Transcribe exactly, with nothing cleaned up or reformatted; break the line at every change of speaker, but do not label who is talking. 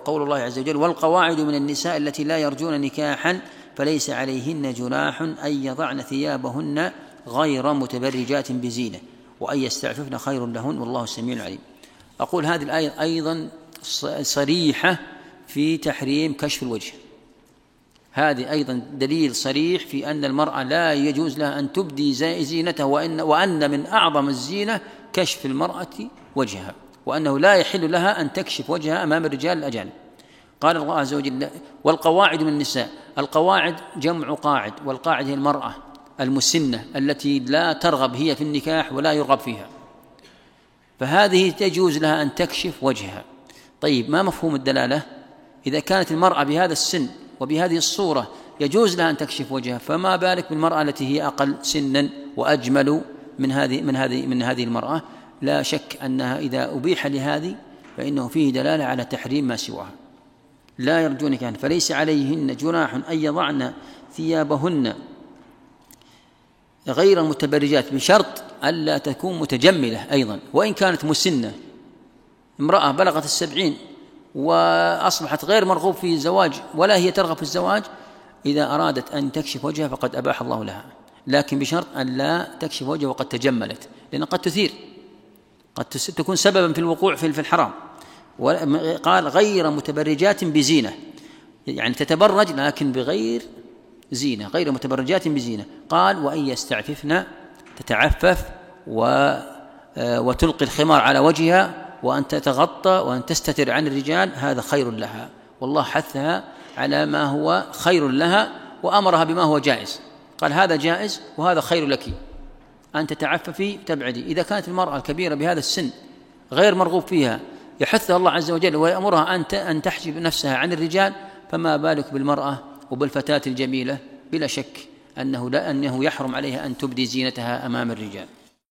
وقول الله عز وجل: والقواعد من النساء التي لا يرجون نكاحا فليس عليهن جناح أن يضعن ثيابهن غير متبرجات بزينة وأن يستعففن خير لهن والله السميع العليم. أقول هذه الآية أيضا صريحة في تحريم كشف الوجه، هذه أيضا دليل صريح في أن المرأة لا يجوز لها أن تبدي زينتها، وأن, وأن من أعظم الزينة كشف المرأة وجهها، وأنه لا يحل لها أن تكشف وجهها أمام الرجال الأجانب. قال الله عز وجل: والقواعد من النساء. القواعد جمع قاعد، والقاعد هي المرأة المسنة التي لا ترغب هي في النكاح ولا يرغب فيها، فهذه تجوز لها أن تكشف وجهها. طيب، ما مفهوم الدلالة؟ إذا كانت المرأة بهذا السن وبهذه الصورة يجوز لها أن تكشف وجهها، فما بالك بالمرأة التي هي أقل سنا وأجمل من هذه من هذه من هذه المرأة؟ لا شك أنها إذا أبيح لهذه فإنه فيه دلالة على تحريم ما سواها. لا يرجون نكاحا فليس عليهن جناح أن يضعن ثيابهن غير متبرجات، بشرط ألا تكون متجملة أيضا، وإن كانت مسنة. امرأة بلغت السبعين وأصبحت غير مرغوب في الزواج ولا هي ترغب في الزواج، إذا أرادت أن تكشف وجهها فقد أباح الله لها، لكن بشرط أن لا تكشف وجهها وقد تجملت، لأن قد تثير، قد تكون سببا في الوقوع في الحرام. قال: غير متبرجات بزينة، يعني تتبرج لكن بغير زينة، غير متبرجات بزينة. قال: وأن يستعففن، تتعفف وتلقي الخمار على وجهها وأن تتغطى وأن تستتر عن الرجال، هذا خير لها، والله حثها على ما هو خير لها وأمرها بما هو جائز. قال: هذا جائز وهذا خير لك أن تتعففي تبعدي. إذا كانت المرأة الكبيرة بهذا السن غير مرغوب فيها يحثها الله عز وجل ويأمرها أن تحجب نفسها عن الرجال، فما بالك بالمرأة وبالفتاة الجميلة؟ بلا شك أنه لا أنه يحرم عليها أن تبدي زينتها أمام الرجال.